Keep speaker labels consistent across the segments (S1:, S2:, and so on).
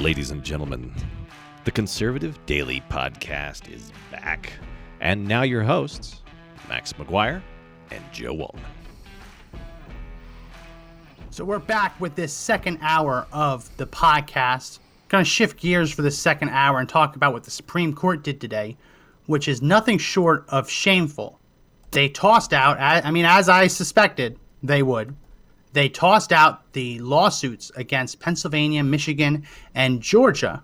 S1: Ladies and gentlemen, the Conservative Daily Podcast is back. And now your hosts, Max McGuire and Joe Waldman.
S2: So we're back with this second hour of the podcast. Going to shift gears for the second hour and talk about what the Supreme Court did today, which is nothing short of shameful. They tossed out, as I suspected they would, they tossed out the lawsuits against Pennsylvania, Michigan, and Georgia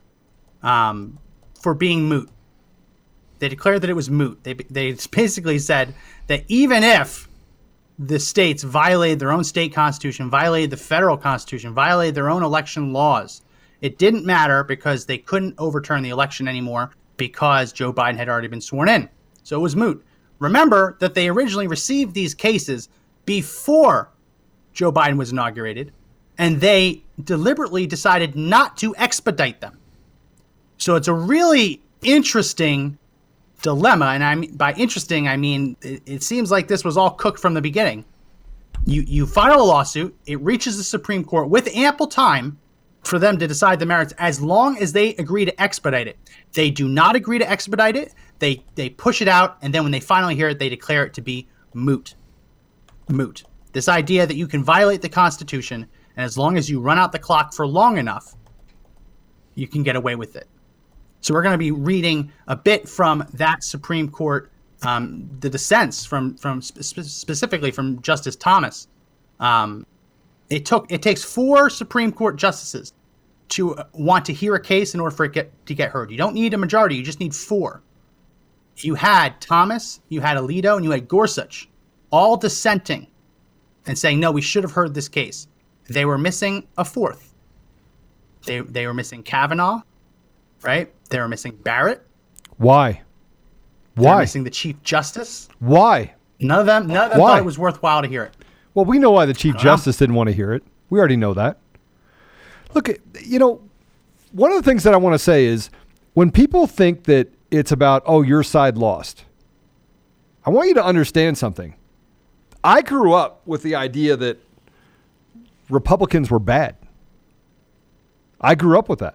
S2: for being moot. They declared that it was moot. They basically said that even if the states violated their own state constitution, violated the federal constitution, violated their own election laws, it didn't matter because they couldn't overturn the election anymore because Joe Biden had already been sworn in. So it was moot. Remember that they originally received these cases before Joe Biden was inaugurated, and they deliberately decided not to expedite them. So it's a really interesting dilemma, and by interesting, I mean it seems like this was all cooked from the beginning. You file a lawsuit, it reaches the Supreme Court with ample time for them to decide the merits as long as they agree to expedite it. They do not agree to expedite it. They push it out, and then when they finally hear it, they declare it to be moot. Moot. This idea that you can violate the Constitution, and as long as you run out the clock for long enough, you can get away with it. So we're going to be reading a bit from that Supreme Court, the dissents from specifically from Justice Thomas. It takes 4 Supreme Court justices to want to hear a case in order for it to get heard. You don't need a majority; you just need 4. You had Thomas, you had Alito, and you had Gorsuch, all dissenting and saying, no, we should have heard this case. They were missing a 4th. They were missing Kavanaugh, right? They were missing Barrett.
S3: Why?
S2: They were missing the Chief Justice.
S3: Why?
S2: None of them thought it was worthwhile to hear it.
S3: Well, we know why the Chief Justice didn't want to hear it. We already know that. Look, one of the things that I want to say is when people think that it's about, oh, your side lost, I want you to understand something. I grew up with the idea that Republicans were bad. I grew up with that.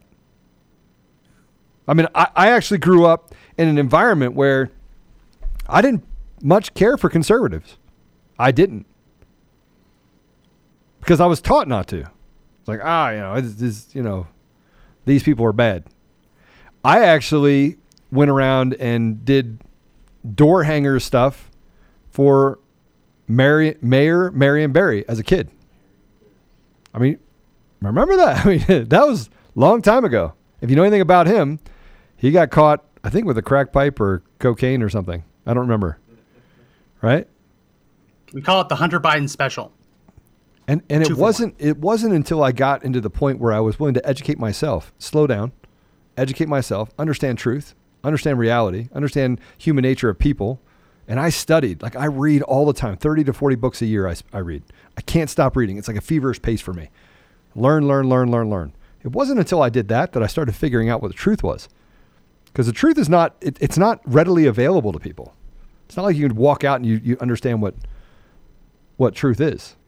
S3: I mean, I actually grew up in an environment where I didn't much care for conservatives. I didn't. Because I was taught not to. It's like, these people are bad. I actually went around and did door hanger stuff for Mayor Marion Barry as a kid. I mean, remember that? I mean, that was a long time ago. If you know anything about him, he got caught, I think, with a crack pipe or cocaine or something. I don't remember. Right?
S2: We call it the Hunter Biden special.
S3: And it wasn't until I got into the point where I was willing to educate myself, slow down, educate myself, understand truth, understand reality, understand human nature of people. And I studied, I read all the time, 30 to 40 books a year I read. I can't stop reading. It's like a feverish pace for me. Learn. It wasn't until I did that I started figuring out what the truth was. Because the truth is not, it's not readily available to people. It's not like you can walk out and you understand what truth is.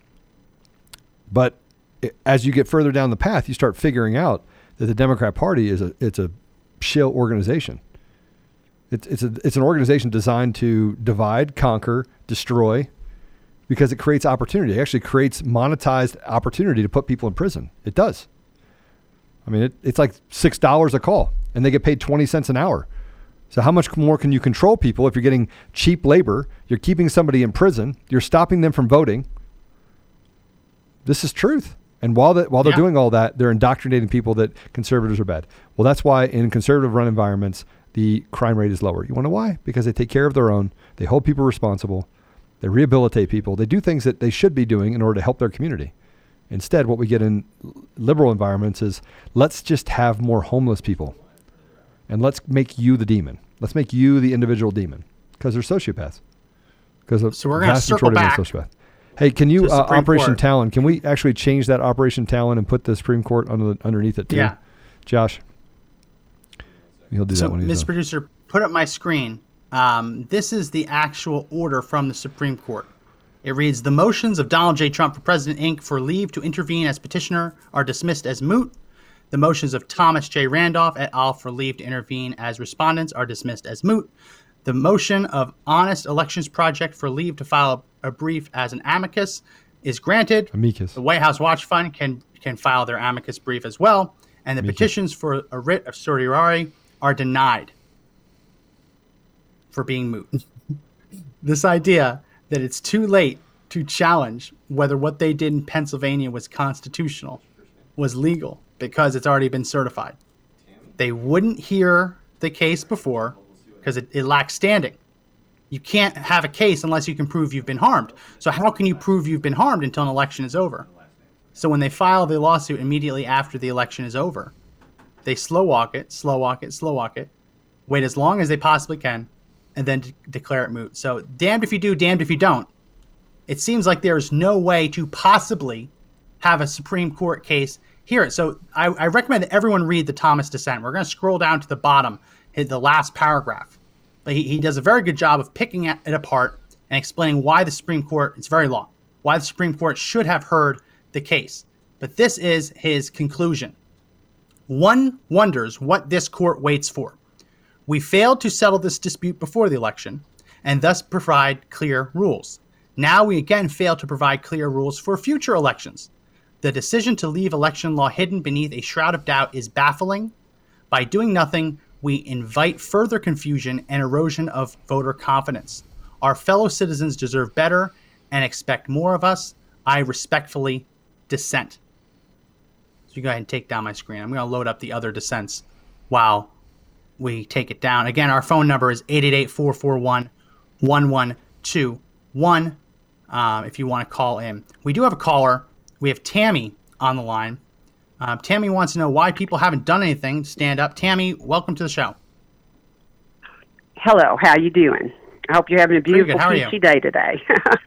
S3: But as you get further down the path, you start figuring out that the Democrat Party it's a shill organization. It's an organization designed to divide, conquer, destroy, because it creates opportunity. It actually creates monetized opportunity to put people in prison. It does. I mean, it's like $6 a call, and they get paid 20 cents an hour. So how much more can you control people if you're getting cheap labor? You're keeping somebody in prison. You're stopping them from voting. This is truth. And while they're doing all that, they're indoctrinating people that conservatives are bad. Well, that's why in conservative-run environments, the crime rate is lower. You want to know why? Because they take care of their own. They hold people responsible. They rehabilitate people. They do things that they should be doing in order to help their community. Instead, what we get in liberal environments is let's just have more homeless people. And let's make you the demon. Let's make you the individual demon. Because they're sociopaths.
S2: So we're going to circle back.
S3: Hey, can you, Operation Talon, can we actually change that Operation Talon and put the Supreme Court underneath it too?
S2: Yeah.
S3: Josh? He'll do that when he's
S2: Ms.
S3: done.
S2: Producer, put up my screen. This is the actual order from the Supreme Court. It reads, the motions of Donald J. Trump for President Inc. for leave to intervene as petitioner are dismissed as moot. The motions of Thomas J. Randolph et al. For leave to intervene as respondents are dismissed as moot. The motion of Honest Elections Project for leave to file a brief as an amicus is granted.
S3: Amicus.
S2: The White House Watch Fund can file their amicus brief as well. And the petitions for a writ of certiorari are denied for being moot. This idea that it's too late to challenge whether what they did in Pennsylvania was constitutional, was legal, because it's already been certified. They wouldn't hear the case before because it lacks standing. You can't have a case unless you can prove you've been harmed. So how can you prove you've been harmed until an election is over? So when they file the lawsuit immediately after the election is over, they slow walk it, wait as long as they possibly can, and then declare it moot. So damned if you do, damned if you don't. It seems like there's no way to possibly have a Supreme Court case hear it. So I recommend that everyone read the Thomas dissent. We're going to scroll down to the bottom, the last paragraph. But he does a very good job of picking it apart and explaining why the Supreme Court, it's very long, why the Supreme Court should have heard the case. But this is his conclusion. One wonders what this court waits for. We failed to settle this dispute before the election and thus provide clear rules. Now we again fail to provide clear rules for future elections. The decision to leave election law hidden beneath a shroud of doubt is baffling. By doing nothing, we invite further confusion and erosion of voter confidence. Our fellow citizens deserve better and expect more of us. I respectfully dissent. So you go ahead and take down my screen. I'm going to load up the other dissents while we take it down. Again, our phone number is 888-441-1121 if you want to call in. We do have a caller. We have Tammy on the line. Tammy wants to know why people haven't done anything to stand up. Tammy, welcome to the show.
S4: Hello, how you doing? I hope you're having a beautiful, peachy day today.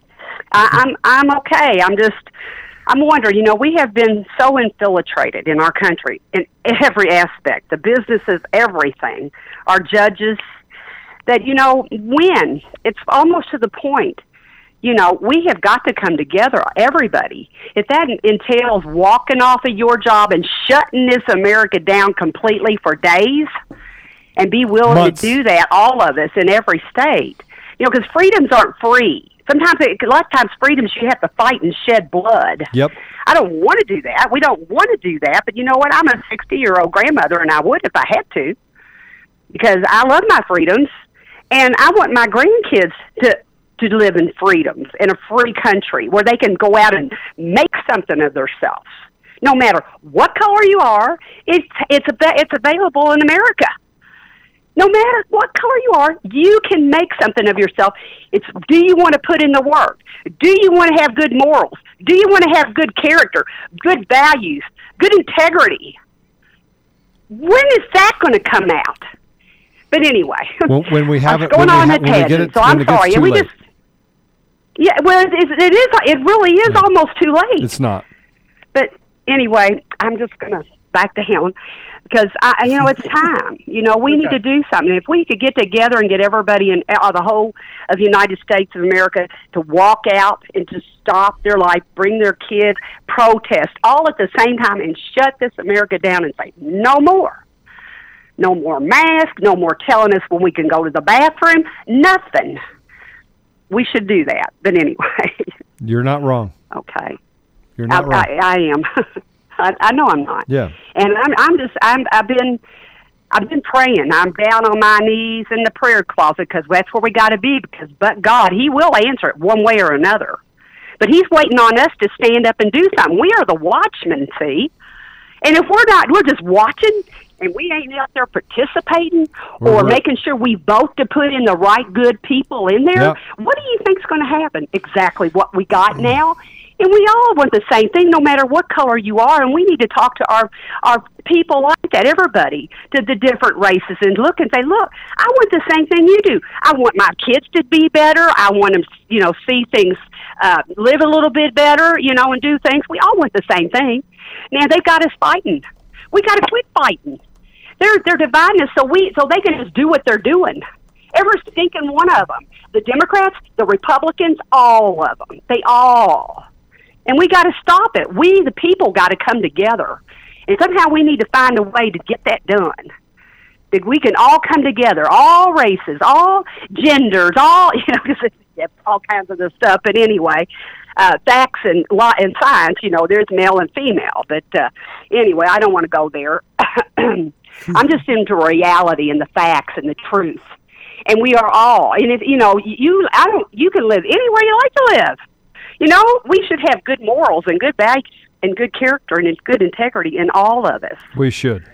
S4: I'm okay. I'm wondering, we have been so infiltrated in our country in every aspect, the businesses, everything, our judges, that, when it's almost to the point, we have got to come together, everybody. If that entails walking off of your job and shutting this America down completely for days and be willing to do that, all of us in every state, because freedoms aren't free. Sometimes, a lot of times, freedoms you have to fight and shed blood.
S3: Yep.
S4: I don't want to do that. We don't want to do that. But you know what? I'm a 60-year-old grandmother, and I would if I had to, because I love my freedoms, and I want my grandkids to live in freedoms in a free country where they can go out and make something of themselves. No matter what color you are, it's available in America. No matter what color you are, you can make something of yourself. It's, do you want to put in the work? Do you want to have good morals? Do you want to have good character, good values, good integrity? When is that going to come out? But anyway,
S3: well, when we have it,
S4: going on a tangent, so I'm sorry. And we just, yeah, well, it really is almost too late.
S3: It's not.
S4: But anyway, I'm just going to back down. Because, it's time. We need to do something. If we could get together and get everybody in the whole of the United States of America to walk out and to stop their life, bring their kids, protest, all at the same time, and shut this America down and say, no more. No more masks, no more telling us when we can go to the bathroom, nothing. We should do that. But anyway.
S3: You're not wrong.
S4: Okay.
S3: You're not wrong.
S4: I am. I know I'm not.
S3: Yeah.
S4: And I've been praying. I'm down on my knees in the prayer closet because that's where we got to be. But God, He will answer it one way or another. But He's waiting on us to stand up and do something. We are the watchmen, see. And if we're not, we're just watching, and we ain't out there participating or making sure we vote to put in the right good people in there. Yep. What do you think's going to happen? Exactly what we got now. And we all want the same thing, no matter what color you are. And we need to talk to our people like that, everybody, to the different races, and look and say, look, I want the same thing you do. I want my kids to be better. I want them, see things, live a little bit better, and do things. We all want the same thing. Now, they've got us fighting. We got to quit fighting. They're dividing us so they can just do what they're doing. Every stinking one of them. The Democrats, the Republicans, all of them. They all. And we got to stop it. We, the people, got to come together And somehow we need to find a way to get that done. That we can all come together, all races, all genders, all, because all kinds of this stuff. But anyway, facts and science, there's male and female. But anyway, I don't want to go there. I'm just into reality and the facts and the truth. And we are all, and if, you can live anywhere you like to live. We should have good morals and good values and good character and good integrity in all of us.
S3: We should.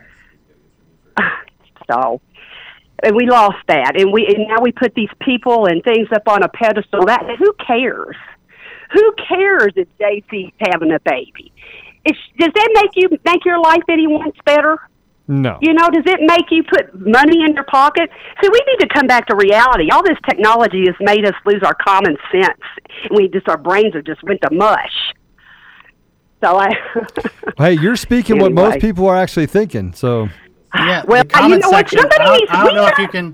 S4: So, and we lost that, and now we put these people and things up on a pedestal. Who cares? Who cares if JC's having a baby? Does that make your life any once better?
S3: No.
S4: Does it make you put money in your pocket? See, we need to come back to reality. All this technology has made us lose our common sense, and our brains have just went to mush. So
S3: hey, you're speaking
S4: anyway.
S3: What most people are actually thinking. So.
S2: Yeah,
S4: well,
S2: the comment section. I don't know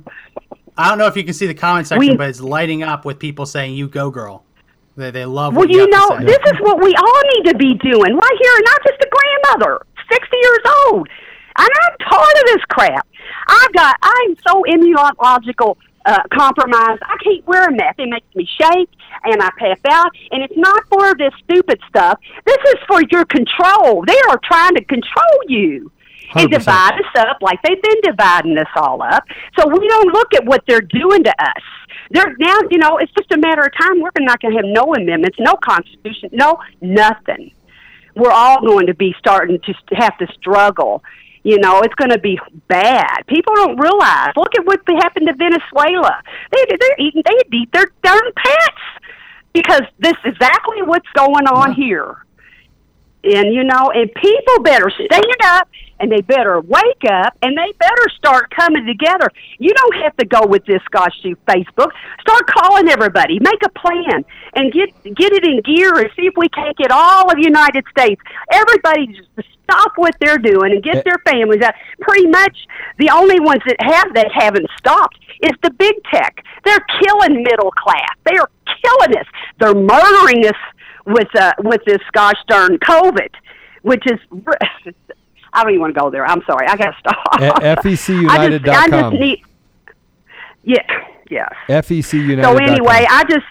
S2: if you can see the comment section, but it's lighting up with people saying "You go, girl." They love. What
S4: this is what we all need to be doing right here. Not just a grandmother, 60 years old, and I'm tired of this crap. I'm so immunological compromised. I can't wear a mask. It makes me shake, and I pass out. And it's not for this stupid stuff. This is for your control. They are trying to control you. 100%. And divide us up like they've been dividing us all up. So we don't look at what they're doing to us. They're now, it's just a matter of time. We're not going to have no amendments, no constitution, no nothing. We're all going to be starting to have to struggle. It's going to be bad. People don't realize. Look at what happened to Venezuela. They eat their darn pets because this is exactly what's going on here. And, and people better stand up, and they better wake up, and they better start coming together. You don't have to go with this, gosh, Facebook. Start calling everybody. Make a plan, and get it in gear and see if we can't get all of the United States. Everybody just stop what they're doing and get their families out. Pretty much the only ones that haven't stopped is the big tech. They're killing middle class. They are killing us. They're murdering us with this gosh darn COVID, which is, I don't even want to go there. I'm sorry. I got to stop.
S3: FECUnited.com.
S4: Yes.
S3: FECUnited.com.
S4: So anyway, I just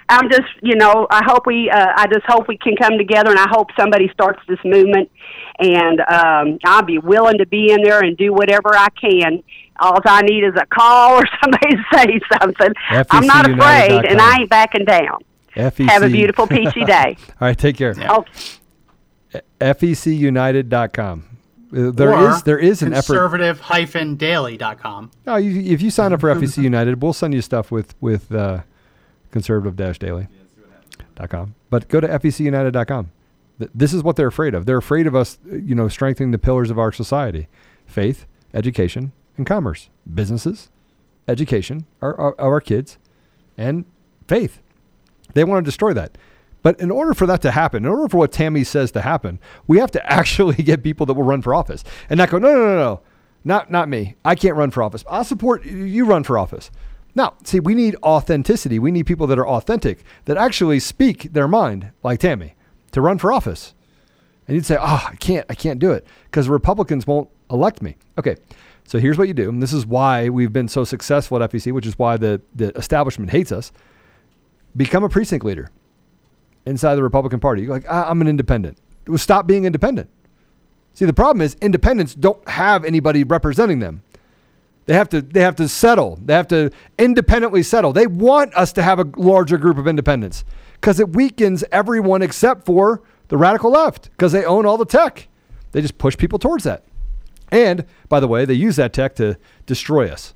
S4: hope we can come together, and I hope somebody starts this movement, and I'll be willing to be in there and do whatever I can. All I need is a call or somebody to say something. I'm not afraid, and I ain't backing down.
S3: FEC.
S4: Have a beautiful, peachy day.
S3: All right, take care.
S4: Yeah.
S3: FECUnited.com. There is an effort.
S2: Conservative-daily.com.
S3: No, if you sign up for FEC United, we'll send you stuff with conservative-daily.com. But go to FECUnited.com. This is what they're afraid of. They're afraid of us, strengthening the pillars of our society: faith, education, and commerce. Businesses, education, our kids, and faith. They want to destroy that. But in order for that to happen, in order for what Tammy says to happen, we have to actually get people that will run for office and not go, no, not me. I can't run for office. I'll support you run for office. Now, see, we need authenticity. We need people that are authentic, that actually speak their mind, like Tammy, to run for office. And you'd say, I can't do it because Republicans won't elect me. Okay, so here's what you do. And this is why we've been so successful at FEC, which is why the establishment hates us. Become a precinct leader inside the Republican Party. You're like, I'm an independent. Stop being independent. See, the problem is independents don't have anybody representing them. They have to settle. They have to independently settle. They want us to have a larger group of independents because it weakens everyone except for the radical left because they own all the tech. They just push people towards that. And, by the way, they use that tech to destroy us.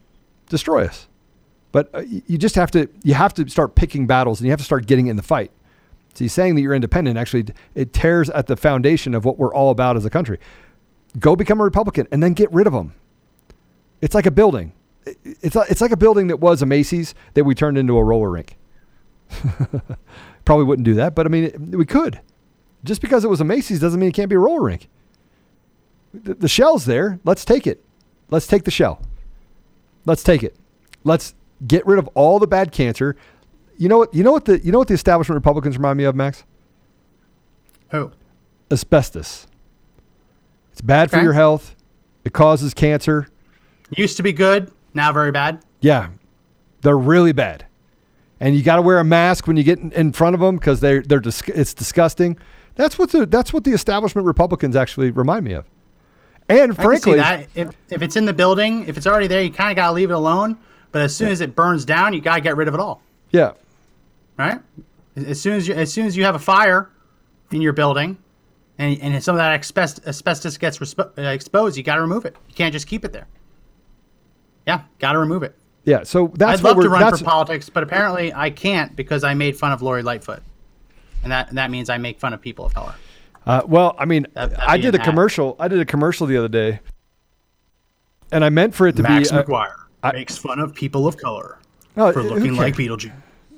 S3: But you have to start picking battles, and you have to start getting in the fight. See, saying that you're independent, actually, it tears at the foundation of what we're all about as a country. Go become a Republican and then get rid of them. It's like a building. It's like a building that was a Macy's that we turned into a roller rink. Probably wouldn't do that, but I mean, we could. Just because it was a Macy's doesn't mean it can't be a roller rink. The shell's there. Let's take it. Let's take the shell. Let's take it. Let's get rid of all the bad cancer. You know what the establishment Republicans remind me of, Max?
S2: Who?
S3: Asbestos. It's bad for your health. It causes cancer.
S2: Used to be good, now very bad.
S3: Yeah, they're really bad. And you got to wear a mask when you get in front of them because it's disgusting. That's what the establishment Republicans actually remind me of. And frankly,
S2: I can see that. If it's in the building, if it's already there, you kind of got to leave it alone. But as soon as it burns down, you got to get rid of it all.
S3: Yeah.
S2: Right. As soon as you have a fire in your building, and some of that asbestos gets exposed, you got to remove it. You can't just keep it there. Yeah, got to remove it.
S3: Yeah, so that's
S2: I'd love to run for politics, but apparently I can't because I made fun of Lori Lightfoot, and that means I make fun of people of color.
S3: Well, I mean, I did a commercial. I did a commercial the other day, and I meant for it to
S2: Max
S3: be
S2: McGuire makes fun of people of color for looking like Beetlejuice.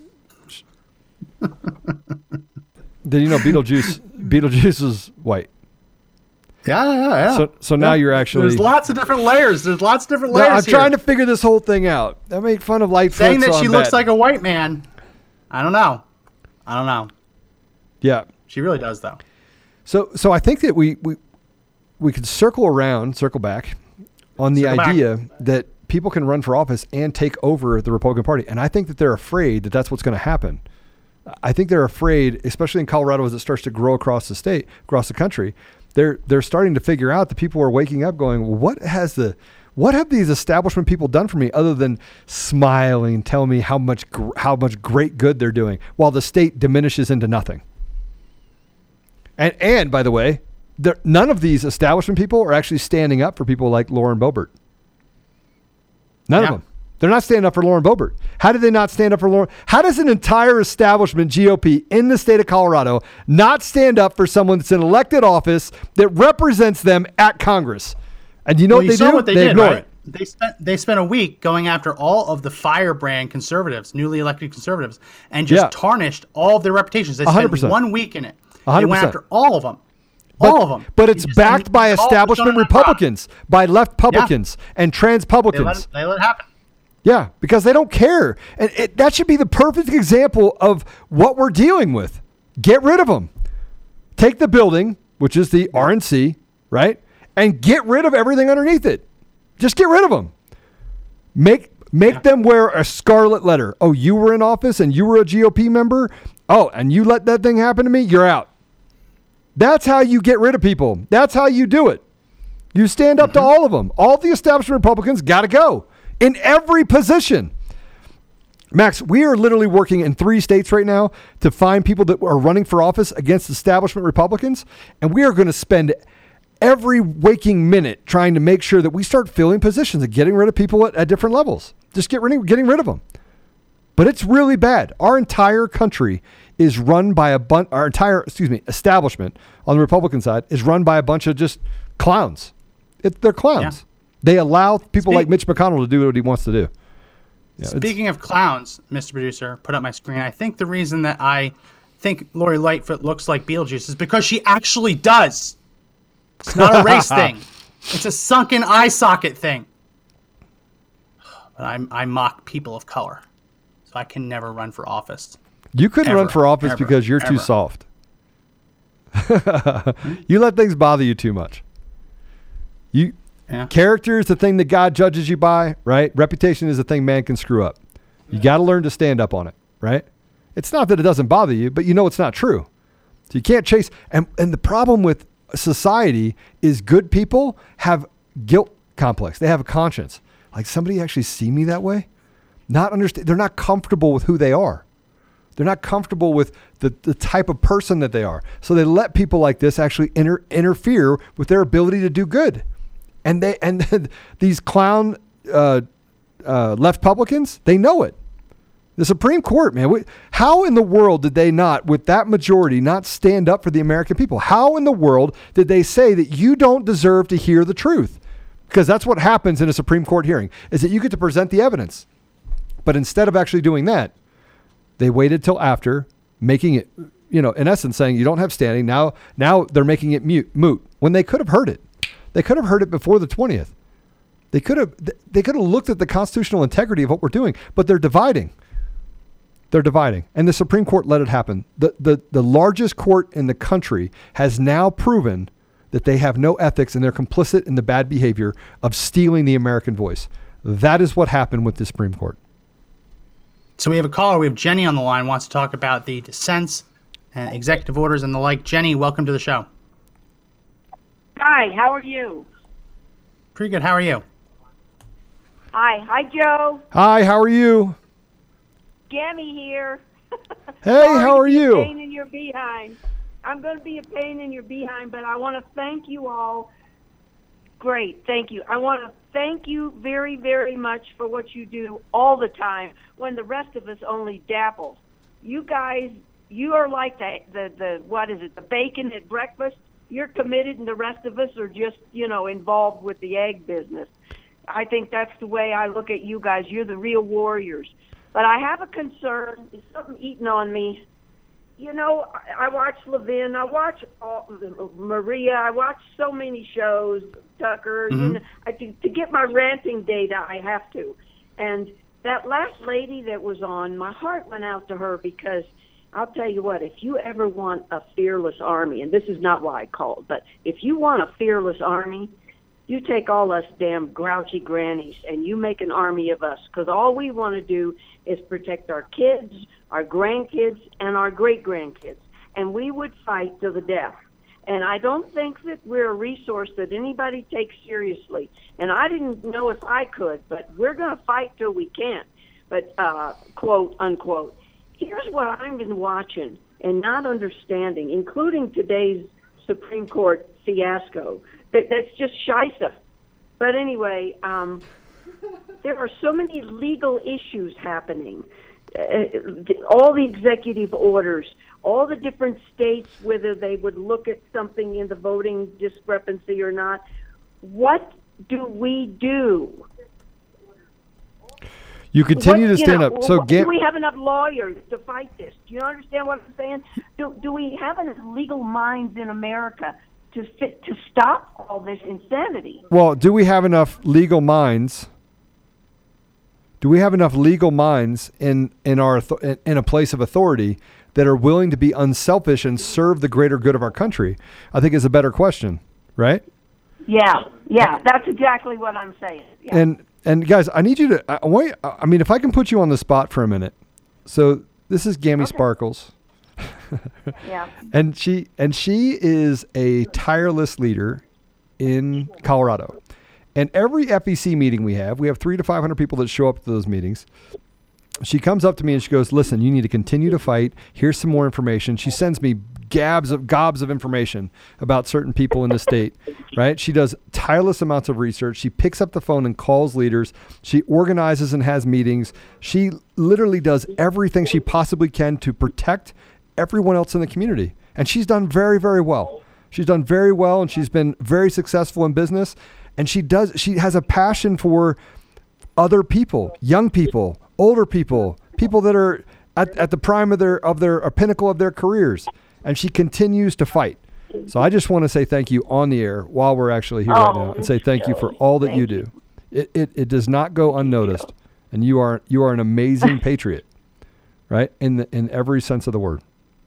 S3: Did you know Beetlejuice is white?
S2: Yeah.
S3: So now you're actually...
S2: There's lots of different layers.
S3: I'm trying to figure this whole thing out. I make fun of Lightfoot.
S2: Saying that she looks like a white man. I don't know.
S3: Yeah.
S2: She really does, though.
S3: So I think that we could circle back on the idea that people can run for office and take over the Republican Party. And I think that they're afraid that that's what's going to happen. I think they're afraid, especially in Colorado as it starts to grow across the state, across the country. They're starting to figure out that people are waking up going, what have these establishment people done for me other than smiling and tell me how much great good they're doing while the state diminishes into nothing. And by the way, none of these establishment people are actually standing up for people like Lauren Boebert. None of them. They're not standing up for Lauren Boebert. How did they not stand up for Lauren? How does an entire establishment GOP in the state of Colorado not stand up for someone that's in elected office that represents them at Congress? And you know what they do? They ignore it.
S2: They spent a week going after all of the firebrand conservatives, newly elected conservatives, and just tarnished all of their reputations. They spent
S3: 100%.
S2: 1 week in it.
S3: 100%.
S2: They went after all of them. All of them.
S3: But it's backed by establishment Republicans, by left publicans, and trans publicans.
S2: They let it happen.
S3: Yeah, because they don't care. And that should be the perfect example of what we're dealing with. Get rid of them. Take the building, which is the RNC, right? And get rid of everything underneath it. Just get rid of them. Make them wear a scarlet letter. Oh, you were in office and you were a GOP member? Oh, and you let that thing happen to me? You're out. That's how you get rid of people. That's how you do it. You stand up to all of them. All the establishment Republicans got to go. In every position. Max, we are literally working in 3 states right now to find people that are running for office against establishment Republicans. And we are going to spend every waking minute trying to make sure that we start filling positions and getting rid of people at different levels. Just getting rid of them. But it's really bad. Our entire country is run by establishment on the Republican side is run by a bunch of just clowns. They're clowns. Yeah. They allow people like Mitch McConnell to do what he wants to do. Yeah,
S2: speaking of clowns, Mr. Producer, put up my screen. I think the reason that I think Lori Lightfoot looks like Beetlejuice is because she actually does. It's not a race thing. It's a sunken eye socket thing. But I mock people of color, so I can never run for office.
S3: You couldn't run for office because you're too soft. You let things bother you too much. Character is the thing that God judges you by, right? Reputation is the thing man can screw up. You got to learn to stand up on it, right? It's not that it doesn't bother you, but you know it's not true. So you can't chase. And the problem with society is good people have guilt complex. They have a conscience. Like, somebody actually see me that way? Not understand. They're not comfortable with who they are. They're not comfortable with the type of person that they are. So they let people like this actually interfere with their ability to do good. And these clown left publicans, they know it. The Supreme Court, man, how in the world did they not, with that majority, not stand up for the American people? How in the world did they say that you don't deserve to hear the truth? Because that's what happens in a Supreme Court hearing, is that you get to present the evidence. But instead of actually doing that, they waited till after, making it, in essence saying you don't have standing. Now they're making it moot when they could have heard it. They could have heard it before the 20th. They could have looked at the constitutional integrity of what we're doing, but they're dividing. They're dividing. And the Supreme Court let it happen. The largest court in the country has now proven that they have no ethics and they're complicit in the bad behavior of stealing the American voice. That is what happened with the Supreme Court.
S2: So we have a caller. We have Jenny on the line, wants to talk about the dissents and executive orders and the like. Jenny, welcome to the show.
S5: Hi, how are you?
S2: Pretty good. How are you?
S5: Hi, Joe.
S3: Hi, how are you?
S5: Gammy here.
S3: Hey, how are you?
S5: Pain in your behind. I'm going to be a pain in your behind, but I want to thank you all. Great, thank you. I want to thank you very, very much for what you do all the time when the rest of us only dabble. You guys, you are like the what is it, the bacon at breakfast? You're committed, and the rest of us are just, involved with the egg business. I think that's the way I look at you guys. You're the real warriors. But I have a concern. It's something eating on me. I watch Levin. I watch Maria. I watch so many shows, Tucker.
S2: Mm-hmm.
S5: To get my ranting data, I have to. And that last lady that was on, my heart went out to her because I'll tell you what, if you ever want a fearless army, and this is not why I called, but if you want a fearless army, you take all us damn grouchy grannies and you make an army of us, because all we want to do is protect our kids, our grandkids, and our great-grandkids. And we would fight to the death. And I don't think that we're a resource that anybody takes seriously. And I didn't know if I could, but we're going to fight till we can. But, quote, unquote. Here's what I've been watching and not understanding, including today's Supreme Court fiasco. That's just shisa. But anyway, there are so many legal issues happening. All the executive orders, all the different states, whether they would look at something in the voting discrepancy or not. What do we do?
S3: You continue to stand up. So
S5: do we have enough lawyers to fight this? Do you understand what I'm saying? Do we have enough legal minds in America to stop all this insanity?
S3: Well, do we have enough legal minds? Do we have enough legal minds in a place of authority that are willing to be unselfish and serve the greater good of our country? I think is a better question, right?
S5: Yeah, that's exactly what I'm saying. Yeah.
S3: And guys, I need you to. I mean, if I can put you on the spot for a minute. So this is Gammy Sparkles.
S5: Yeah.
S3: And she is a tireless leader in Colorado. And every FEC meeting we have 300 to 500 people that show up to those meetings. She comes up to me and she goes, "Listen, you need to continue to fight. Here's some more information." She sends me gobs of information about certain people in the state, right? She does tireless amounts of research. She picks up the phone and calls leaders. She organizes and has meetings. She literally does everything she possibly can to protect everyone else in the community. And she's done very, very well. She's done very well, and she's been very successful in business. And she has a passion for other people, young people, older people, people that are at the prime of their pinnacle of their careers. And she continues to fight. So I just want to say thank you on the air while we're actually here right now, and say thank you for all that you do. It does not go unnoticed, and you are an amazing patriot, right? In every sense of the word.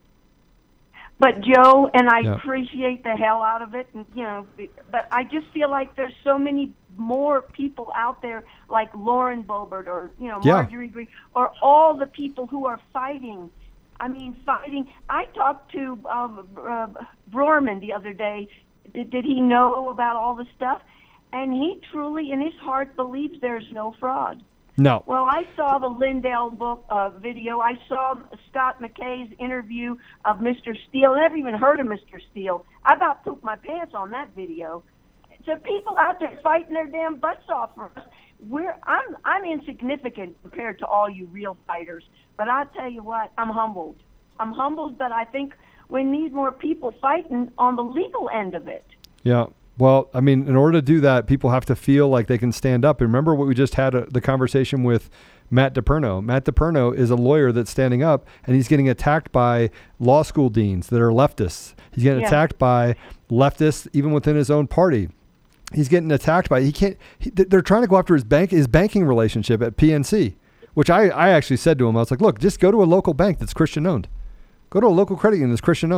S5: But Joe, and I appreciate the hell out of it, and but I just feel like there's so many more people out there like Lauren Boebert or Marjorie Greene or all the people who are fighting. I mean, fighting. I talked to Broerman the other day. Did he know about all this stuff? And he truly, in his heart, believes there's no fraud.
S3: No.
S5: Well, I saw the Lindell book video. I saw Scott McKay's interview of Mr. Steele. I never even heard of Mr. Steele. I about pooped my pants on that video. So people out there fighting their damn butts off for us. I'm insignificant compared to all you real fighters. But I tell you what, I'm humbled. I'm humbled, but I think we need more people fighting on the legal end of it.
S3: Yeah. Well, I mean, in order to do that, people have to feel like they can stand up. And remember what we just had the conversation with Matt DePerno. Matt DePerno is a lawyer that's standing up, and he's getting attacked by law school deans that are leftists. He's getting attacked by leftists even within his own party. He's getting attacked by they're trying to go after his banking relationship at PNC, which I actually said to him, I was like, look, just go to a local bank that's Christian owned. Go to a local credit union that's Christian owned.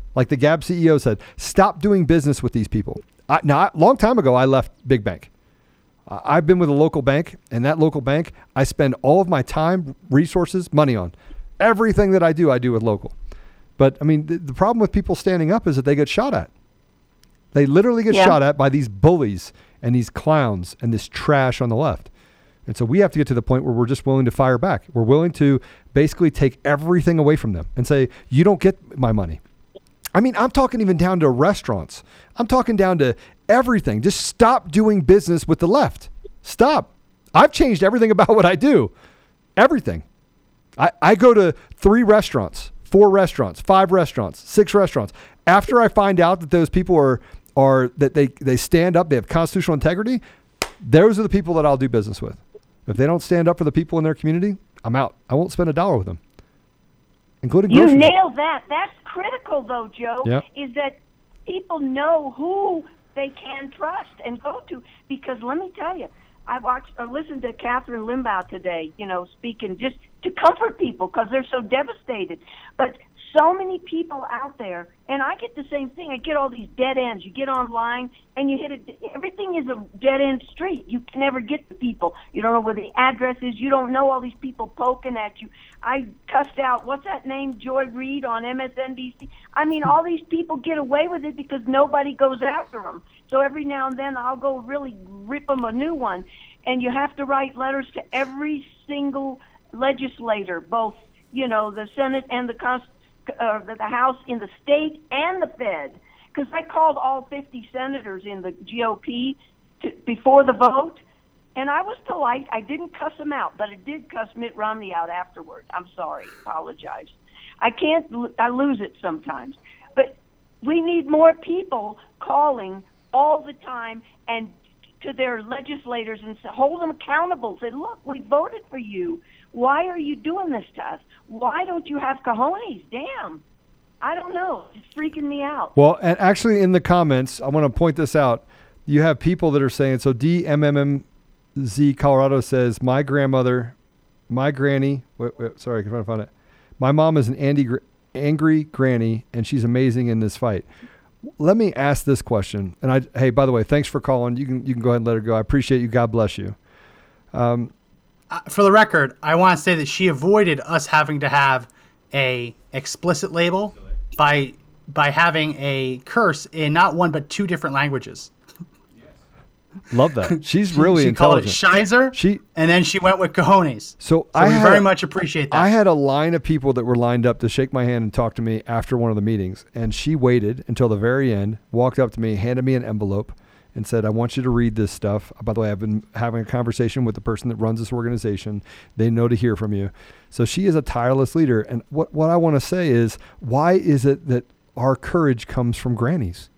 S3: Like the Gab CEO said, stop doing business with these people. Now, a long time ago, I left big bank. I've been with a local bank, and that local bank, I spend all of my time, resources, money on. Everything that I do with local. But I mean, the problem with people standing up is that they get shot at. They literally get shot at by these bullies and these clowns and this trash on the left. And so we have to get to the point where we're just willing to fire back. We're willing to basically take everything away from them and say, you don't get my money. I mean, I'm talking even down to restaurants. I'm talking down to everything. Just stop doing business with the left. Stop. I've changed everything about what I do. Everything. I go to 3 restaurants, 4 restaurants, 5 restaurants, 6 restaurants. After I find out that those people are that they stand up, they have constitutional integrity, those are the people that I'll do business with. If they don't stand up for the people in their community, I'm out. I won't spend $1 with them, including groceries.
S5: You nailed that. That's critical, though, Joe,
S3: yep.
S5: Is that people know who they can trust and go to. Because let me tell you, I listened to Catherine Limbaugh today, speaking just to comfort people because they're so devastated. But so many people out there, and I get the same thing. I get all these dead ends. You get online, and you hit it. Everything is a dead-end street. You can never get to people. You don't know where the address is. You don't know all these people poking at you. I cussed out, what's that name, Joy Reid on MSNBC? I mean, all these people get away with it because nobody goes after them. So every now and then I'll go really rip them a new one. And you have to write letters to every single legislator, both, the Senate and the House in the state and the Fed, because I called all 50 senators in the GOP before the vote, and I was polite. I didn't cuss them out, but I did cuss Mitt Romney out afterward. I'm sorry. Apologize. I lose it sometimes. But we need more people calling all the time and to their legislators and hold them accountable. Say, look, we voted for you. Why are you doing this to us? Why don't you have cojones? Damn. I don't know. It's freaking me out.
S3: Well, and actually in the comments, I want to point this out. You have people that are saying, so DMMMZ Colorado says, my grandmother, my granny, sorry, I can find it. My mom is an angry granny, and she's amazing in this fight. Let me ask this question. And hey, by the way, thanks for calling. You can go ahead and let her go. I appreciate you. God bless you.
S2: For the record, I want to say that she avoided us having to have a explicit label by having a curse in not one but 2 different languages.
S3: Love that. She's really intelligent.
S2: She called it Shizer, and then she went with cojones.
S3: So
S2: we very much appreciate that.
S3: I had a line of people that were lined up to shake my hand and talk to me after one of the meetings, and she waited until the very end, walked up to me, handed me an envelope, and said, I want you to read this stuff. By the way, I've been having a conversation with the person that runs this organization. They know to hear from you. So she is a tireless leader. And what I want to say is, why is it that our courage comes from grannies?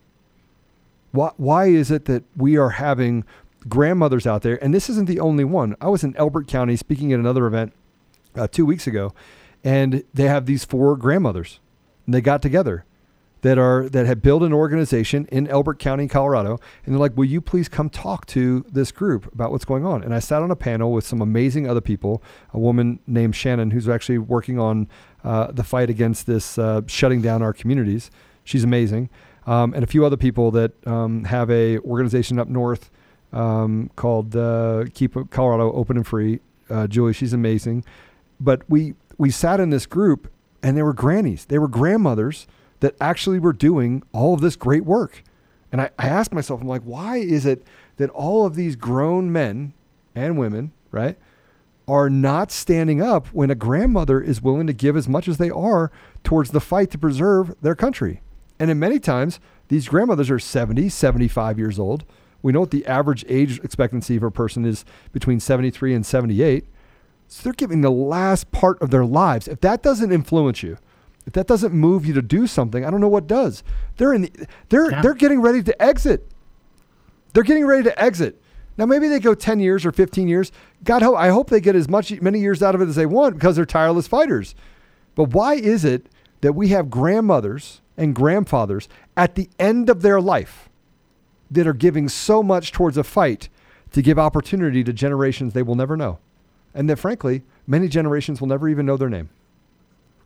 S3: Why is it that we are having grandmothers out there? And this isn't the only one. I was in Elbert County speaking at another event 2 weeks ago, and they have these 4 grandmothers, and they got together that had built an organization in Elbert County, Colorado. And they're like, will you please come talk to this group about what's going on? And I sat on a panel with some amazing other people, a woman named Shannon, who's actually working on the fight against this shutting down our communities. She's amazing. And a few other people that have a organization up north called Keep Colorado Open and Free. Julie, she's amazing. But we sat in this group, and they were grannies. They were grandmothers that actually were doing all of this great work. And I asked myself, I'm like, why is it that all of these grown men and women, right, are not standing up when a grandmother is willing to give as much as they are towards the fight to preserve their country? And in many times, these grandmothers are 70, 75 years old. We know what the average age expectancy of a person is between 73 and 78. So they're giving the last part of their lives. If that doesn't influence you, if that doesn't move you to do something, I don't know what does. They're getting ready to exit. They're getting ready to exit. Now, maybe they go 10 years or 15 years. I hope they get many years out of it as they want because they're tireless fighters. But why is it that we have grandmothers and grandfathers at the end of their life that are giving so much towards a fight to give opportunity to generations they will never know? And that, frankly, many generations will never even know their name.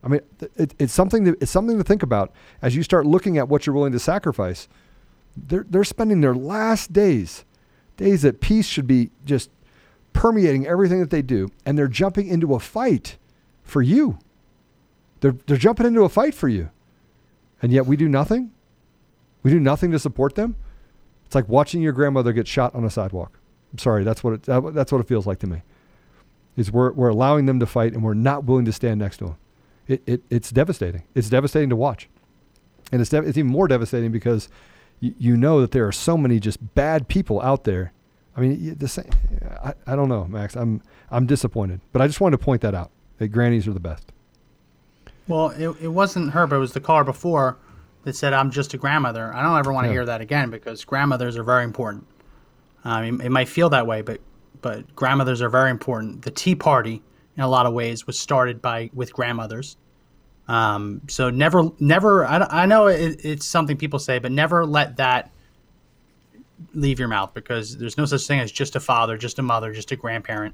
S3: I mean, it's something to think about as you start looking at what you're willing to sacrifice. They're spending their last days that peace should be just permeating everything that they do, and they're jumping into a fight for you. They're jumping into a fight for you, and yet we do nothing. We do nothing to support them. It's like watching your grandmother get shot on a sidewalk. I'm sorry, that's what it feels like to me. Is we're allowing them to fight, and we're not willing to stand next to them. It's devastating. It's devastating to watch, and it's even more devastating because you know that there are so many just bad people out there. I mean, I don't know, Max. I'm disappointed, but I just wanted to point that out. That grannies are the best.
S2: Well, it wasn't her, but it was the caller before that said, "I'm just a grandmother." I don't ever want to hear that again, because grandmothers are very important. It might feel that way, but grandmothers are very important. The Tea Party, in a lot of ways, was started with grandmothers. So never. I know it's something people say, but never let that leave your mouth, because there's no such thing as just a father, just a mother, just a grandparent.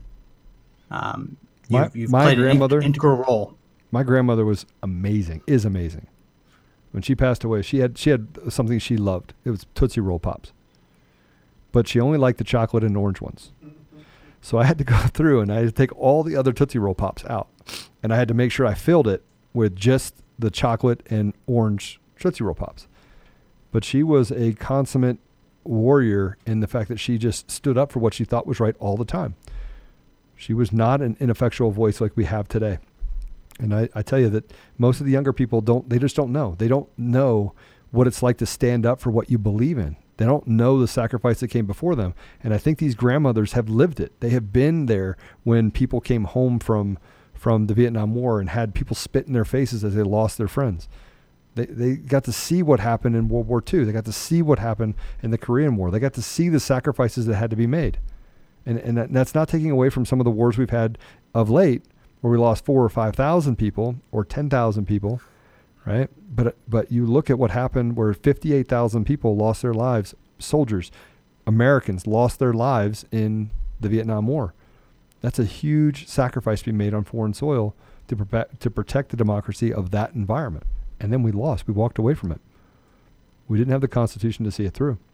S2: You've played an integral role.
S3: My grandmother was amazing. Is amazing. When she passed away, she had something she loved. It was Tootsie Roll Pops, but she only liked the chocolate and orange ones. So I had to go through and I had to take all the other Tootsie Roll Pops out, and I had to make sure I filled it with just the chocolate and orange Tootsie Roll Pops. But she was a consummate warrior in the fact that she just stood up for what she thought was right all the time. She was not an ineffectual voice like we have today. And I tell you that most of the younger people they just don't know. They don't know what it's like to stand up for what you believe in. They don't know the sacrifice that came before them. And I think these grandmothers have lived it. They have been there when people came home from the Vietnam War and had people spit in their faces as they lost their friends. They got to see what happened in World War II. They got to see what happened in the Korean War. They got to see the sacrifices that had to be made. And that's not taking away from some of the wars we've had of late, where we lost 4,000 or 5,000 people or 10,000 people, right? But you look at what happened where 58,000 people lost their lives, soldiers, Americans lost their lives in the Vietnam War. That's a huge sacrifice to be made on foreign soil to protect the democracy of that environment. And then we lost. We walked away from it. We didn't have the Constitution to see it through.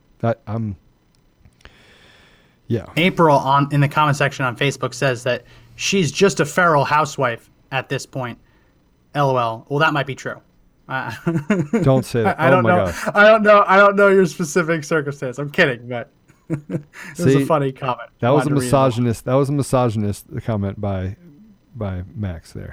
S3: Yeah.
S2: April in the comment section on Facebook says that she's just a feral housewife at this point. LOL. Well, that might be true.
S3: Don't say that.
S2: I don't know. God. I don't know your specific circumstance. I'm kidding, but it was a funny comment.
S3: That was a misogynist. That was a misogynist comment by Max there.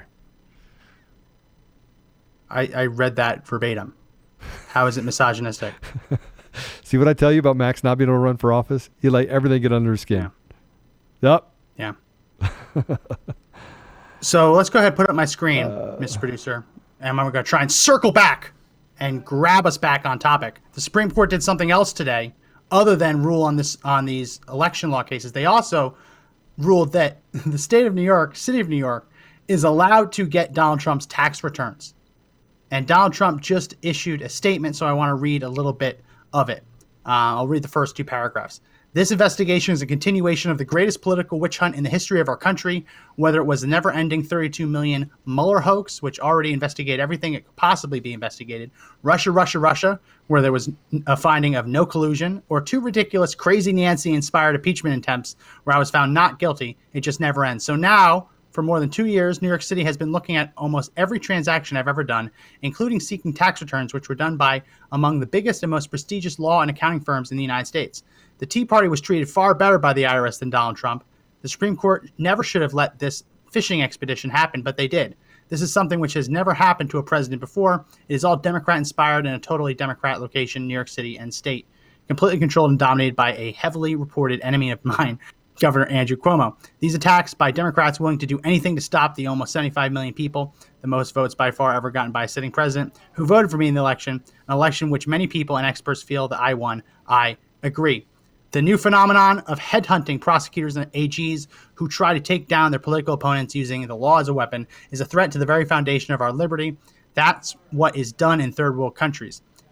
S2: I read that verbatim. How is it misogynistic?
S3: See what I tell you about Max not being able to run for office? He let everything get under his skin.
S2: Yeah. Yep. Yeah. So let's go ahead and put up my screen, Mr. Producer. And I'm going to try and circle back and grab us back on topic. The Supreme Court did something else today other than rule on these election law cases. They also ruled that the city of New York, is allowed to get Donald Trump's tax returns. And Donald Trump just issued a statement, so I want to read a little bit of it. I'll read the first two paragraphs. This investigation is a continuation of the greatest political witch hunt in the history of our country, whether it was the never-ending 32 million Mueller hoax, which already investigated everything it could possibly be investigated, Russia, where there was a finding of no collusion, or two ridiculous, crazy Nancy-inspired impeachment attempts where I was found not guilty. It just never ends. So now, for more than 2 years, New York City has been looking at almost every transaction I've ever done, including seeking tax returns, which were done by among the biggest and most prestigious law and accounting firms in the United States. The Tea Party was treated far better by the IRS than Donald Trump. The Supreme Court never should have let this fishing expedition happen, but they did. This is something which has never happened to a president before. It is all Democrat-inspired in a totally Democrat location, New York City and state, completely controlled and dominated by a heavily reported enemy of mine, Governor Andrew Cuomo. These attacks by Democrats willing to do anything to stop the almost 75 million people, the most votes by far ever gotten by a sitting president, who voted for me in the election, an election which many people and experts feel that I won. I agree. The new phenomenon of headhunting prosecutors and AGs who try to take down their political opponents using the law as a weapon is a threat to the very foundation of our liberty. That's what is done in third world countries.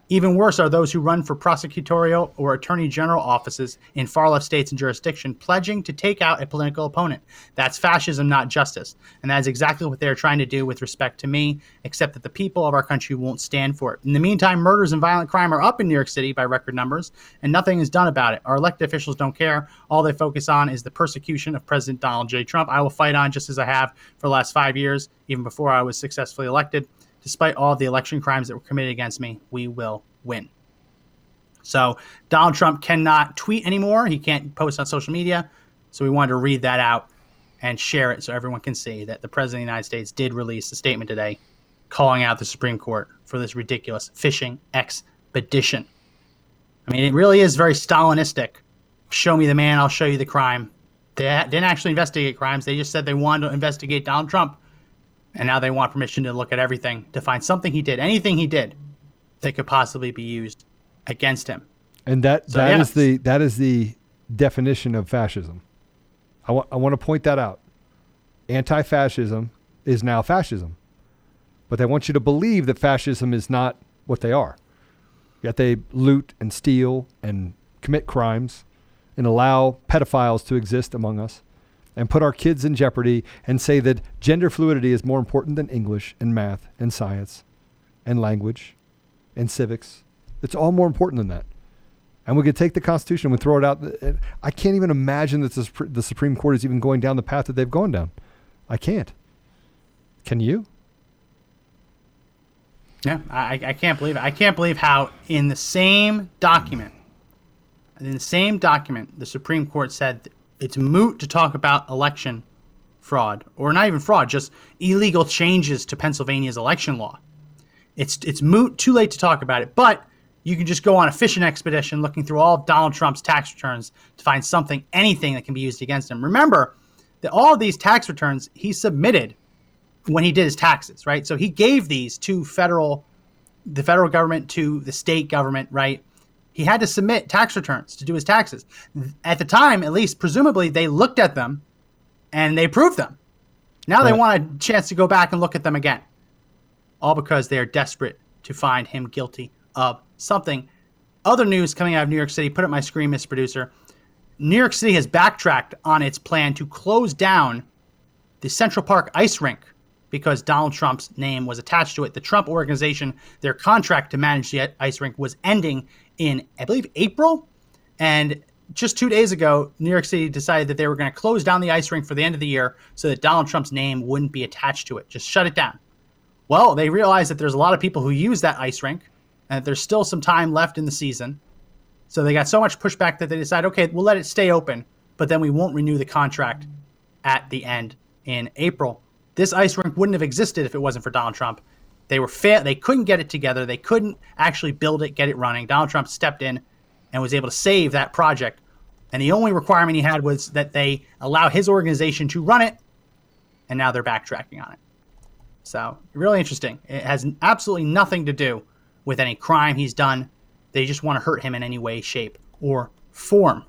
S2: Even worse are those who run for prosecutorial or attorney general offices in far left states and jurisdiction, pledging to take out a political opponent. That's fascism, not justice. And that is exactly what they're trying to do with respect to me, except that the people of our country won't stand for it. In the meantime, murders and violent crime are up in New York City by record numbers, and nothing is done about it. Our elected officials don't care. All they focus on is the persecution of President Donald J. Trump. I will fight on just as I have for the last 5 years, even before I was successfully elected. Despite all of the election crimes that were committed against me, we will win. So Donald Trump cannot tweet anymore. He can't post on social media. So we wanted to read that out and share it so everyone can see that the President of the United States did release a statement today calling out the Supreme Court for this ridiculous fishing expedition. I mean, it really is very Stalinistic. Show me the man, I'll show you the crime. They didn't actually investigate crimes. They just said they wanted to investigate Donald Trump. And now they want permission to look at everything to find something he did, anything he did that could possibly be used against him.
S3: And that is the definition of fascism. I want to point that out. Anti-fascism is now fascism. But they want you to believe that fascism is not what they are. Yet they loot and steal and commit crimes and allow pedophiles to exist among us and put our kids in jeopardy and say that gender fluidity is more important than English and math and science and language and civics. It's all more important than that. And we could take the Constitution and throw it out. I can't even imagine that the Supreme Court is even going down the path that they've gone down. I can't. Can you?
S2: Yeah, I can't believe it. I can't believe how in the same document, the Supreme Court said it's moot to talk about election fraud, or not even fraud, just illegal changes to Pennsylvania's election law. It's moot, too late to talk about it, but you can just go on a fishing expedition looking through all of Donald Trump's tax returns to find something, anything that can be used against him. Remember that all of these tax returns he submitted when he did his taxes, right? So he gave these to the federal government, to the state government, right? He had to submit tax returns to do his taxes. At the time, at least, presumably, they looked at them and they approved them. Now they want a chance to go back and look at them again. All because they're desperate to find him guilty of something. Other news coming out of New York City. Put up my screen, Mr. Producer. New York City has backtracked on its plan to close down the Central Park ice rink because Donald Trump's name was attached to it. The Trump Organization, their contract to manage the ice rink was ending in, I believe, April. And just 2 days ago, New York City decided that they were going to close down the ice rink for the end of the year so that Donald Trump's name wouldn't be attached to it. Just shut it down. Well, they realized that there's a lot of people who use that ice rink and that there's still some time left in the season. So they got so much pushback that they decided, okay, we'll let it stay open, but then we won't renew the contract at the end in April. This ice rink wouldn't have existed if it wasn't for Donald Trump. They couldn't get it together. They couldn't actually build it, get it running. Donald Trump stepped in and was able to save that project. And the only requirement he had was that they allow his organization to run it. And now they're backtracking on it. So really interesting. It has absolutely nothing to do with any crime he's done. They just want to hurt him in any way, shape, or form.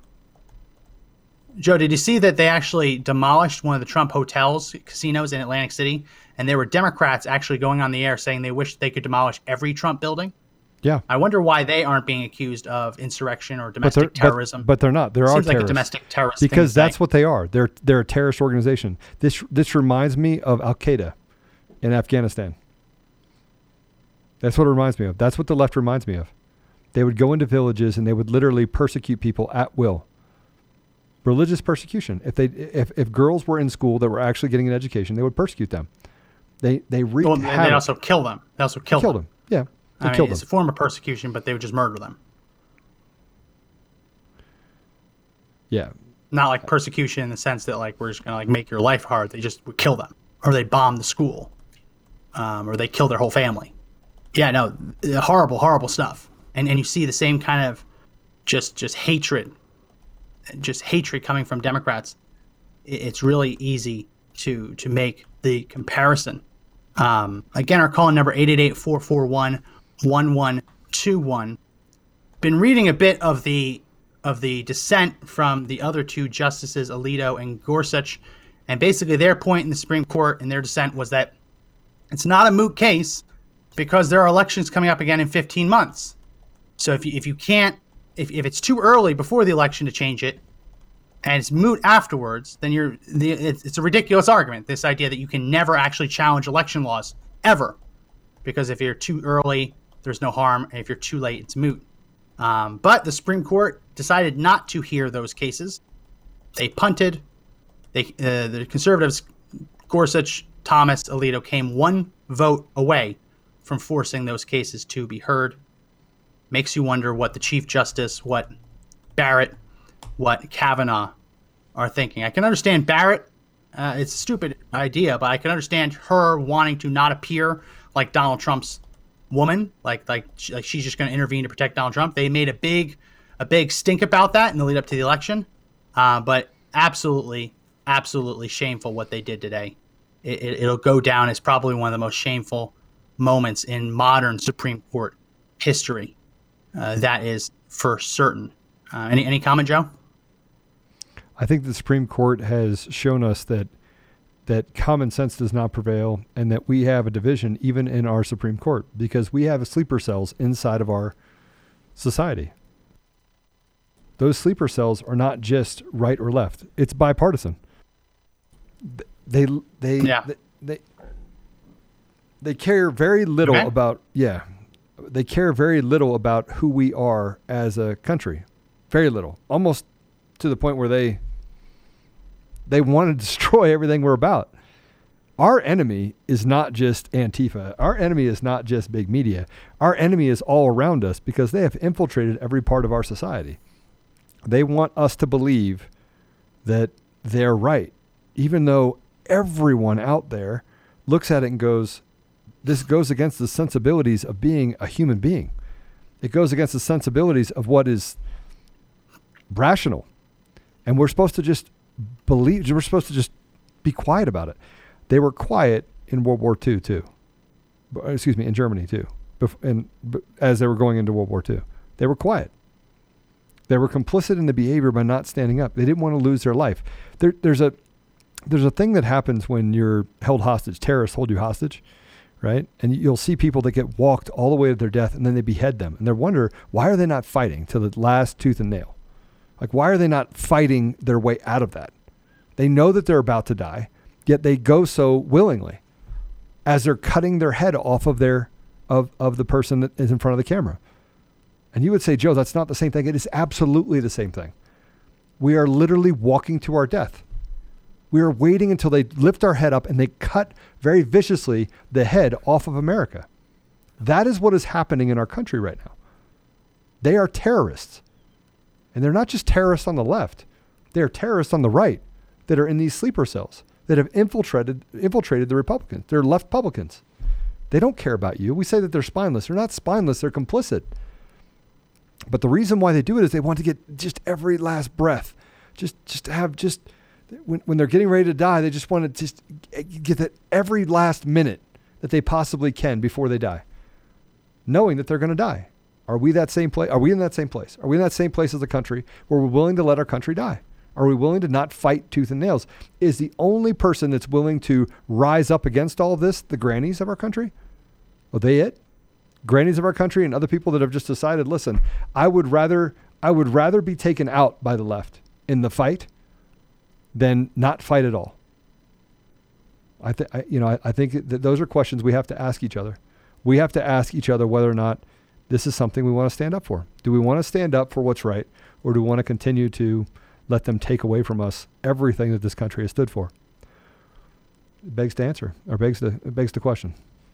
S2: Joe, did you see that they actually demolished one of the Trump hotels, casinos in Atlantic City? And there were Democrats actually going on the air saying they wish they could demolish every Trump building.
S3: Yeah.
S2: I wonder why they aren't being accused of insurrection or domestic terrorism.
S3: But they're not. There are terrorists.
S2: Seems like a domestic terrorist
S3: because that's what they are. They're a terrorist organization. This reminds me of Al-Qaeda in Afghanistan. That's what it reminds me of. That's what the left reminds me of. They would go into villages and they would literally persecute people at will. Religious persecution. If girls were in school that were actually getting an education, they would persecute them. They
S2: also kill them. They also kill them.
S3: Yeah,
S2: it's a form of persecution, but they would just murder them.
S3: Yeah,
S2: not like persecution in the sense that like we're just gonna like make your life hard. They just would kill them, or they bomb the school, or they kill their whole family. Yeah, no, horrible, horrible stuff. And you see the same kind of just hatred coming from Democrats. It's really easy to make the comparison. Again, our call number 888-441-1121. Been reading a bit of the dissent from the other two justices, Alito and Gorsuch, and basically their point in the Supreme Court in their dissent was that it's not a moot case because there are elections coming up again in 15 months. So if it's too early before the election to change it, and it's moot afterwards, then it's a ridiculous argument. This idea that you can never actually challenge election laws ever, because if you're too early, there's no harm, and if you're too late, it's moot. But the Supreme Court decided not to hear those cases. They punted. The conservatives, Gorsuch, Thomas, Alito, came one vote away from forcing those cases to be heard. Makes you wonder what the Chief Justice, what Barrett, what Kavanaugh are thinking. I can understand Barrett. It's a stupid idea, but I can understand her wanting to not appear like Donald Trump's woman, like she's just going to intervene to protect Donald Trump. They made a big stink about that in the lead up to the election, but absolutely shameful what they did today. It'll go down as probably one of the most shameful moments in modern Supreme Court history. That is for certain. Any comment, Joe?
S3: I think the Supreme Court has shown us that common sense does not prevail, and that we have a division even in our Supreme Court, because we have sleeper cells inside of our society. Those sleeper cells are not just right or left. It's bipartisan. They care very little about they care very little about who we are as a country. Very little. Almost to the point where they want to destroy everything we're about. Our enemy is not just Antifa. Our enemy is not just big media. Our enemy is all around us, because they have infiltrated every part of our society. They want us to believe that they're right, even though everyone out there looks at it and goes, this goes against the sensibilities of being a human being. It goes against the sensibilities of what is rational. And we're supposed to just believe, we're supposed to just be quiet about it. They were quiet in World War II too. Excuse me, in Germany too. As they were going into World War II, they were quiet. They were complicit in the behavior by not standing up. They didn't want to lose their life. There's a thing that happens when you're held hostage. Terrorists hold you hostage, right? And you'll see people that get walked all the way to their death, and then they behead them. And they wonder, why are they not fighting to the last tooth and nail? Like, why are they not fighting their way out of that? They know that they're about to die, yet they go so willingly as they're cutting their head off of the person that is in front of the camera. And you would say, Joe, that's not the same thing. It is absolutely the same thing. We are literally walking to our death. We are waiting until they lift our head up and they cut very viciously the head off of America. That is what is happening in our country right now. They are terrorists. And they're not just terrorists on the left. They are terrorists on the right that are in these sleeper cells that have infiltrated the Republicans. They're left Republicans. They don't care about you. We say that they're spineless. They're not spineless. They're complicit. But the reason why they do it is they want to get just every last breath. When they're getting ready to die, they just want to just get that every last minute that they possibly can before they die, knowing that they're going to die. Are we that same place? Are we in that same place? Are we in that same place as a country where we're willing to let our country die? Are we willing to not fight tooth and nails? Is the only person that's willing to rise up against all of this the grannies of our country? Are they it? Grannies of our country and other people that have just decided, listen, I would rather be taken out by the left in the fight than not fight at all. I think that those are questions we have to ask each other. We have to ask each other whether or not this is something we want to stand up for. Do we want to stand up for what's right, or do we want to continue to let them take away from us everything that this country has stood for? It begs to answer, or begs the question.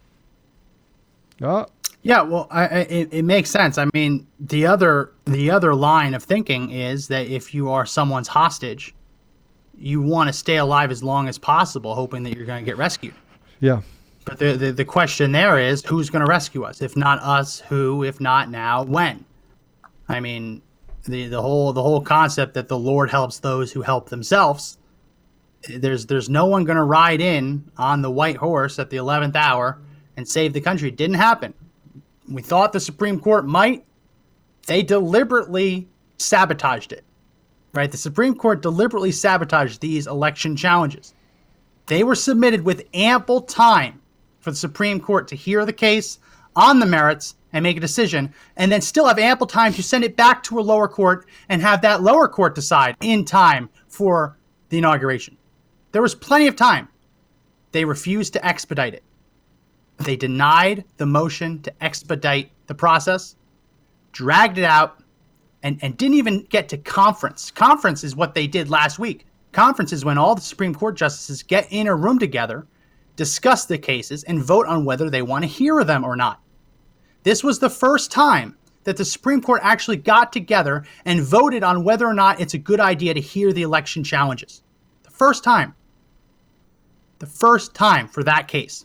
S2: Yeah, well, it makes sense. I mean, the other line of thinking is that if you are someone's hostage, you want to stay alive as long as possible, hoping that you're going to get rescued.
S3: Yeah.
S2: But the question there is, who's going to rescue us? If not us, who? If not now, when? I mean, the whole concept that the Lord helps those who help themselves. There's no one going to ride in on the white horse at the 11th hour and save the country. It didn't happen. We thought the Supreme Court might. They deliberately sabotaged it. Right? The Supreme Court deliberately sabotaged these election challenges. They were submitted with ample time for the Supreme Court to hear the case on the merits and make a decision, and then still have ample time to send it back to a lower court and have that lower court decide in time for the inauguration. There was plenty of time. They refused to expedite it. They denied the motion to expedite the process, dragged it out, and didn't even get to conference. Conference is what they did last week. Conference is when all the Supreme Court justices get in a room together, discuss the cases, and vote on whether they want to hear them or not. This was the first time that the Supreme Court actually got together and voted on whether or not it's a good idea to hear the election challenges. The first time. The first time for that case.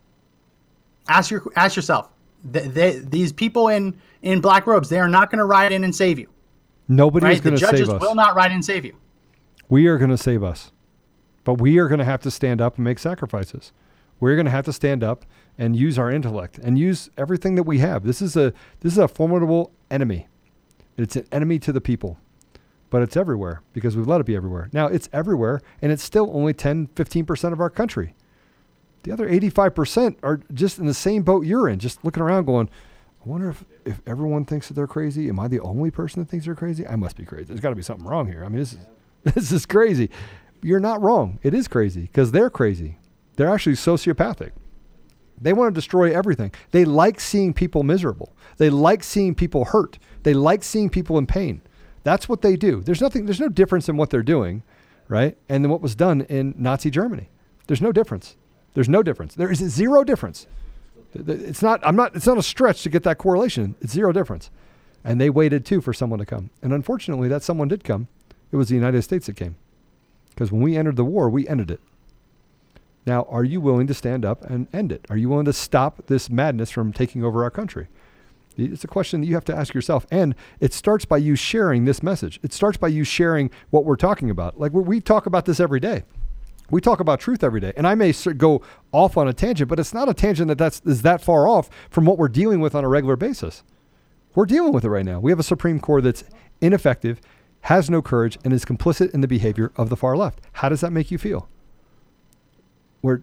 S2: Ask yourself, these people in black robes, they are not going to ride in and save you.
S3: Nobody is going to save us.
S2: The judges will not ride in and save you.
S3: We are going to save us. But we are going to have to stand up and make sacrifices. We're going to have to stand up and use our intellect and use everything that we have. This is a formidable enemy. It's an enemy to the people. But it's everywhere because we've let it be everywhere. Now, it's everywhere, and it's still only 10, 15% of our country. The other 85% are just in the same boat you're in, just looking around going, I wonder if everyone thinks that they're crazy. Am I the only person that thinks they're crazy? I must be crazy. There's got to be something wrong here. I mean, this is crazy. You're not wrong. It is crazy because they're crazy. They're actually sociopathic. They want to destroy everything. They like seeing people miserable. They like seeing people hurt. They like seeing people in pain. That's what they do. There's no difference in what they're doing, right? And then what was done in Nazi Germany. There's no difference. There's no difference. There is zero difference. It's not a stretch to get that correlation. It's zero difference. And they waited too for someone to come. And unfortunately, that someone did come. It was the United States that came. Because when we entered the war, we ended it. Now, are you willing to stand up and end it? Are you willing to stop this madness from taking over our country? It's a question that you have to ask yourself. And it starts by you sharing this message. It starts by you sharing what we're talking about. Like we talk about this every day. We talk about truth every day. And I may go off on a tangent, but it's not a tangent that is that far off from what we're dealing with on a regular basis. We're dealing with it right now. We have a Supreme Court that's ineffective, has no courage, and is complicit in the behavior of the far left. How does that make you feel? Where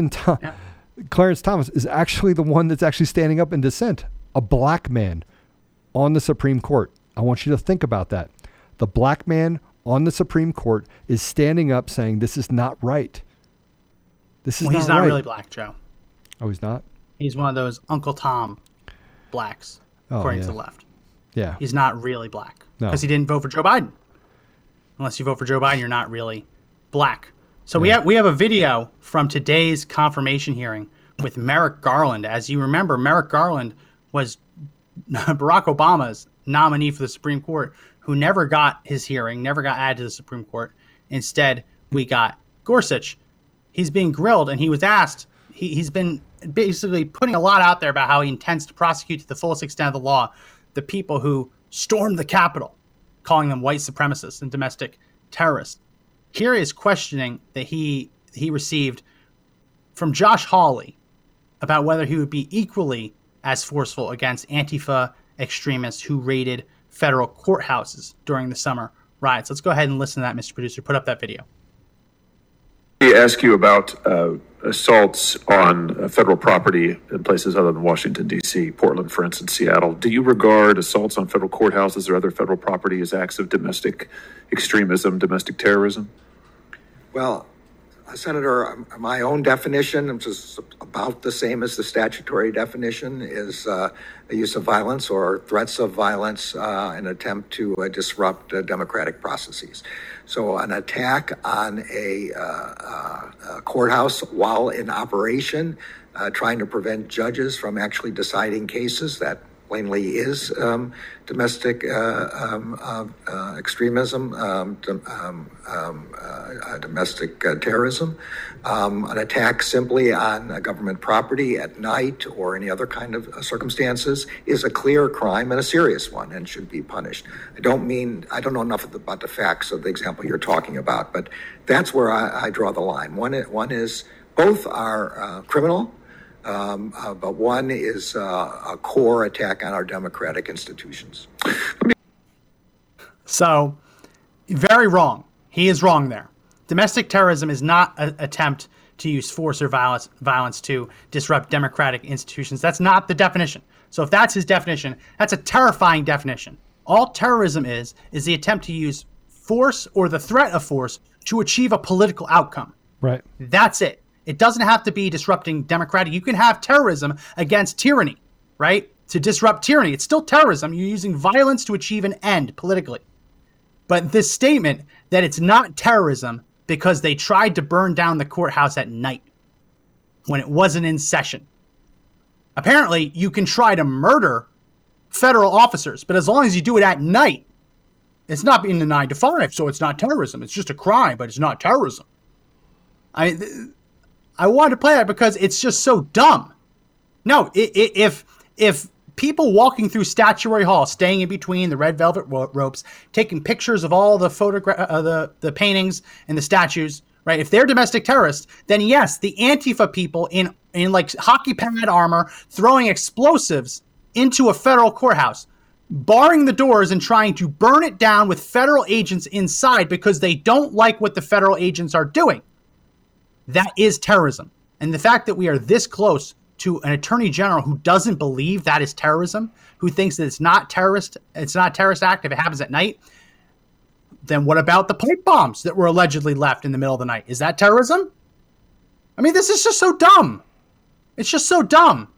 S3: Clarence Thomas is actually the one that's actually standing up in dissent, a black man on the Supreme Court. I want you to think about that. The black man on the Supreme Court is standing up saying this is not right. This is not right.
S2: He's not really black, Joe.
S3: Oh, he's not?
S2: He's one of those Uncle Tom blacks, according to the left.
S3: Yeah.
S2: He's not really black because
S3: No.
S2: he didn't vote for Joe Biden. Unless you vote for Joe Biden, you're not really black. So we have a video from today's confirmation hearing with Merrick Garland. As you remember, Merrick Garland was Barack Obama's nominee for the Supreme Court, who never got his hearing, never got added to the Supreme Court. Instead, we got Gorsuch. He's being grilled, and he was asked, he's been basically putting a lot out there about how he intends to prosecute to the fullest extent of the law the people who stormed the Capitol, calling them white supremacists and domestic terrorists. Here is questioning that he received from Josh Hawley about whether he would be equally as forceful against Antifa extremists who raided federal courthouses during the summer riots. Let's go ahead and listen to that, Mr. Producer. Put up that video.
S6: I ask you about assaults on federal property in places other than Washington, D.C., Portland, for instance, Seattle. Do you regard assaults on federal courthouses or other federal property as acts of domestic extremism, domestic terrorism?
S7: Well, Senator, my own definition, which is about the same as the statutory definition, is the use of violence or threats of violence in an attempt to disrupt democratic processes. So an attack on a courthouse while in operation, trying to prevent judges from actually deciding cases, that plainly is domestic extremism, domestic terrorism. An attack simply on government property at night or any other kind of circumstances is a clear crime and a serious one and should be punished. I don't know enough about the facts of the example you're talking about, but that's where I draw the line. One is both are criminal, but one is a core attack on our democratic institutions.
S2: So, very wrong. He is wrong there. Domestic terrorism is not an attempt to use force or violence to disrupt democratic institutions. That's not the definition. So if that's his definition, that's a terrifying definition. All terrorism is the attempt to use force or the threat of force to achieve a political outcome.
S3: Right.
S2: That's it. It doesn't have to be disrupting democratic. You can have terrorism against tyranny, right? To disrupt tyranny. It's still terrorism. You're using violence to achieve an end politically. But this statement that it's not terrorism because they tried to burn down the courthouse at night when it wasn't in session. Apparently, you can try to murder federal officers, but as long as you do it at night, it's not in the 9 to 5, so it's not terrorism. It's just a crime, but it's not terrorism. I wanted to play that because it's just so dumb. No, if people walking through Statuary Hall, staying in between the red velvet ropes, taking pictures of all the the paintings and the statues, right? If they're domestic terrorists, then yes, the Antifa people in like hockey pad armor throwing explosives into a federal courthouse, barring the doors and trying to burn it down with federal agents inside because they don't like what the federal agents are doing. That is terrorism. And the fact that we are this close to an attorney general who doesn't believe that is terrorism, who thinks that it's not a terrorist act if it happens at night, then what about the pipe bombs that were allegedly left in the middle of the night? Is that terrorism? I mean, this is just so dumb. It's just so dumb.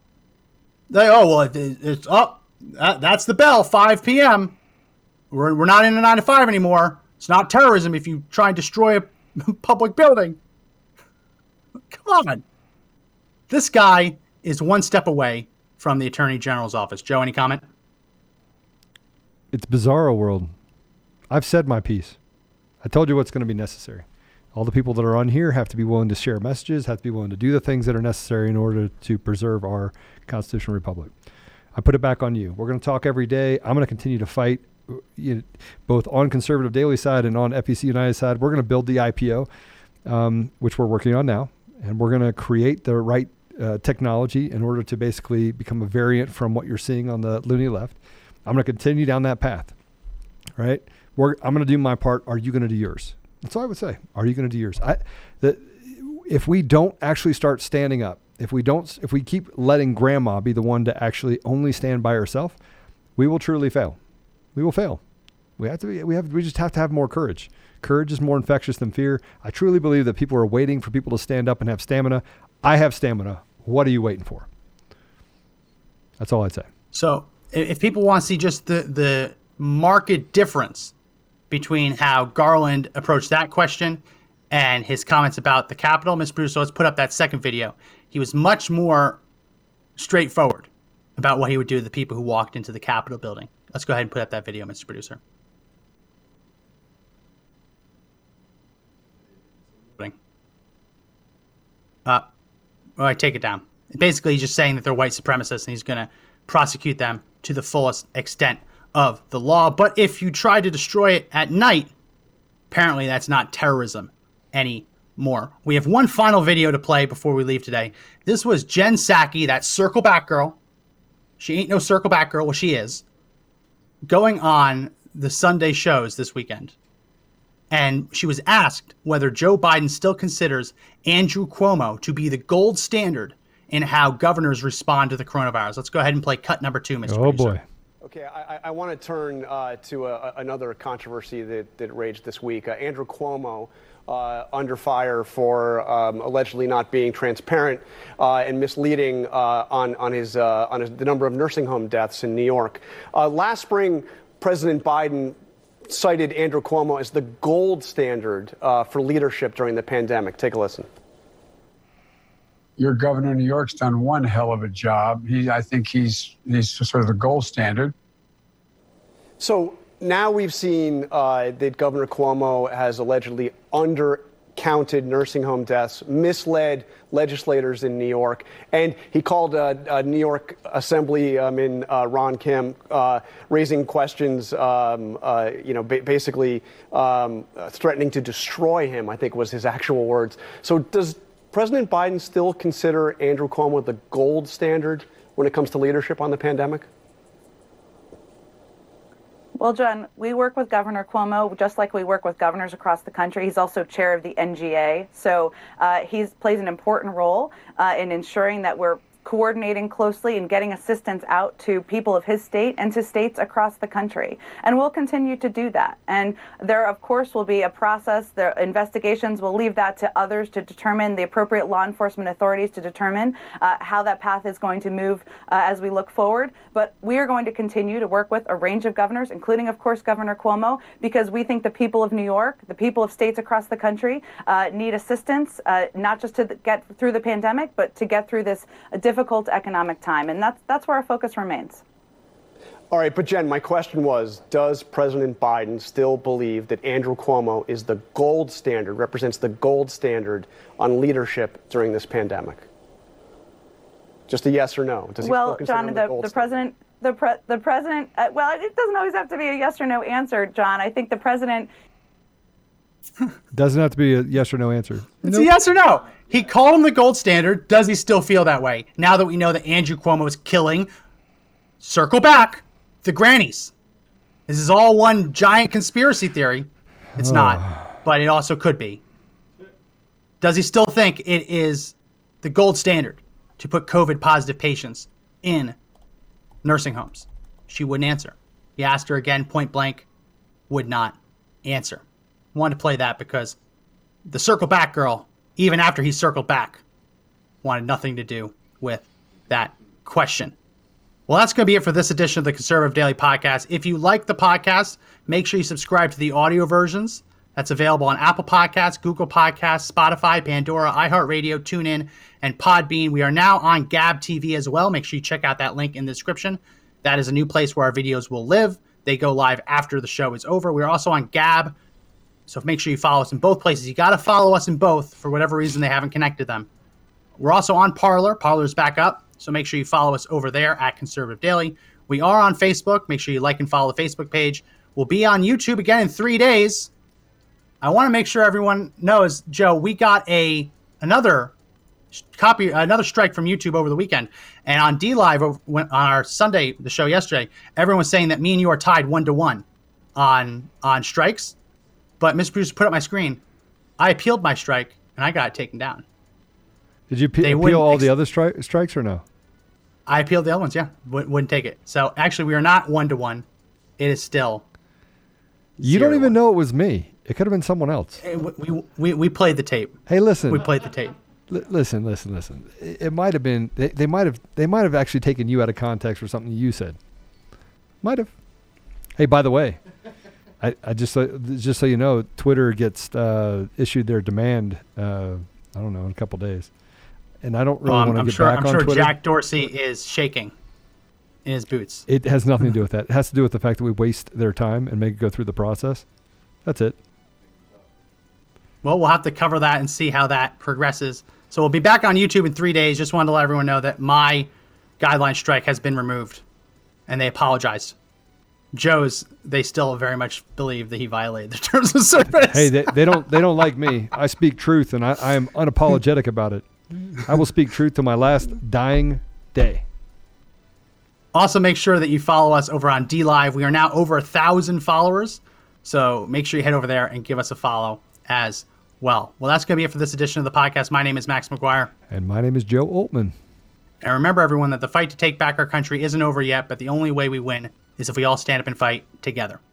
S2: It's up. That's the bell, 5 p.m. We're not in a 9 to 5 anymore. It's not terrorism if you try and destroy a public building. Come on. This guy is one step away from the Attorney General's office. Joe, any comment?
S3: It's bizarro world. I've said my piece. I told you what's going to be necessary. All the people that are on here have to be willing to share messages, have to be willing to do the things that are necessary in order to preserve our constitutional republic. I put it back on you. We're going to talk every day. I'm going to continue to fight, both on Conservative Daily side and on FEC United side. We're going to build the IPO, which we're working on now, and we're going to create the right technology in order to basically become a variant from what you're seeing on the loony left. I'm going to continue down that path, right? I'm going to do my part. Are you going to do yours? That's all I would say. Are you going to do yours? If we don't actually start standing up, if we keep letting grandma be the one to actually only stand by herself, we will truly fail. We will fail. We just have to have more courage. Courage is more infectious than fear. I truly believe that people are waiting for people to stand up and have stamina. I have stamina. What are you waiting for? That's all I'd say.
S2: So if people want to see just the marked difference between how Garland approached that question and his comments about the Capitol, Mr. Producer, let's put up that second video. He was much more straightforward about what he would do to the people who walked into the Capitol building. Let's go ahead and put up that video, Mr. Producer. I take it down. Basically, he's just saying that they're white supremacists and he's going to prosecute them to the fullest extent of the law. But if you try to destroy it at night, apparently that's not terrorism anymore. We have one final video to play before we leave today. This was Jen Psaki, that circle back girl. She ain't no circle back girl. Well, she is. Going on the Sunday shows this weekend. And she was asked whether Joe Biden still considers Andrew Cuomo to be the gold standard in how governors respond to the coronavirus. Let's go ahead and play cut number 2, Mr.
S3: Oh,
S2: Producer.
S3: boy.
S8: Okay, I want to turn to another controversy that raged this week. Andrew Cuomo under fire for allegedly not being transparent and misleading on the number of nursing home deaths in New York. Last spring, President Biden cited Andrew Cuomo as the gold standard for leadership during the pandemic. Take a listen.
S9: Your governor of New York's done one hell of a job. I think he's sort of the gold standard.
S8: So now we've seen that Governor Cuomo has allegedly undercounted nursing home deaths, misled legislators in New York, and he called New York Assemblyman Ron Kim, raising questions, basically threatening to destroy him, I think was his actual words. So does President Biden still consider Andrew Cuomo the gold standard when it comes to leadership on the pandemic?
S10: Well, John, we work with Governor Cuomo just like we work with governors across the country. He's also chair of the NGA. So he plays an important role in ensuring that we're coordinating closely and getting assistance out to people of his state and to states across the country. And we'll continue to do that. And there, of course, will be a process. The investigations will leave that to others to determine, the appropriate law enforcement authorities to determine how that path is going to move as we look forward. But we are going to continue to work with a range of governors, including, of course, Governor Cuomo, because we think the people of New York, the people of states across the country need assistance, not just to get through the pandemic, but to get through this difficult economic time. And that's where our focus remains.
S8: All right, but Jen, my question was, does President Biden still believe that Andrew Cuomo is the gold standard, represents the gold standard on leadership during this pandemic? Just a yes or no. Does he
S10: well,
S8: still
S10: John, the president, well, it doesn't always have to be a yes or no answer, John. I think the president
S3: doesn't have to be a yes or no answer.
S2: It's a yes or no. He called him the gold standard. Does he still feel that way? Now that we know that Andrew Cuomo is killing, circle back, the grannies. This is all one giant conspiracy theory. It's not, but it also could be. Does he still think it is the gold standard to put COVID positive patients in nursing homes? She wouldn't answer. He asked her again, point blank, would not answer. Wanted to play that because the circle back girl, even after he circled back, wanted nothing to do with that question. Well, that's going to be it for this edition of the Conservative Daily Podcast. If you like the podcast, make sure you subscribe to the audio versions. That's available on Apple Podcasts, Google Podcasts, Spotify, Pandora, iHeartRadio, TuneIn, and Podbean. We are now on Gab TV as well. Make sure you check out that link in the description. That is a new place where our videos will live. They go live after the show is over. We're also on Gab, so make sure you follow us in both places. You got to follow us in both for whatever reason they haven't connected them. We're also on Parler. Parler's back up, so make sure you follow us over there at Conservative Daily. We are on Facebook. Make sure you like and follow the Facebook page. We'll be on YouTube again in 3 days. I want to make sure everyone knows, Joe, we got another strike from YouTube over the weekend. And on DLive, on our Sunday, the show yesterday, everyone was saying that me and you are tied 1-1 on strikes. But Mr. Producer put up my screen. I appealed my strike, and I got it taken down.
S3: Did you appeal all the other strikes or no?
S2: I appealed the other ones, yeah. Wouldn't take it. So actually, we are not 1-1. It is still
S3: You don't even know it was me. It could have been someone else.
S2: We played the tape.
S3: Hey, listen.
S2: We played the tape.
S3: Listen. It might have been they might have actually taken you out of context for something you said. Might have. Hey, by the way, I just so you know, Twitter gets issued their demand. I don't know, in a couple of days, and I don't really want to get back on Twitter. I'm sure
S2: Jack Dorsey is shaking in his boots.
S3: It has nothing to do with that. It has to do with the fact that we waste their time and make it go through the process. That's it.
S2: Well, we'll have to cover that and see how that progresses. So we'll be back on YouTube in 3 days. Just wanted to let everyone know that my guideline strike has been removed, and they apologized. Joe's, they still very much believe that he violated the terms of service.
S3: Hey, they don't like me. I speak truth, and I am unapologetic about it. I will speak truth to my last dying day.
S2: Also, make sure that you follow us over on DLive. We are now over 1,000 followers, so make sure you head over there and give us a follow as well. Well, that's going to be it for this edition of the podcast. My name is Max McGuire.
S3: And my name is Joe Oltmann.
S2: And remember, everyone, that the fight to take back our country isn't over yet, but the only way we win is if we all stand up and fight together.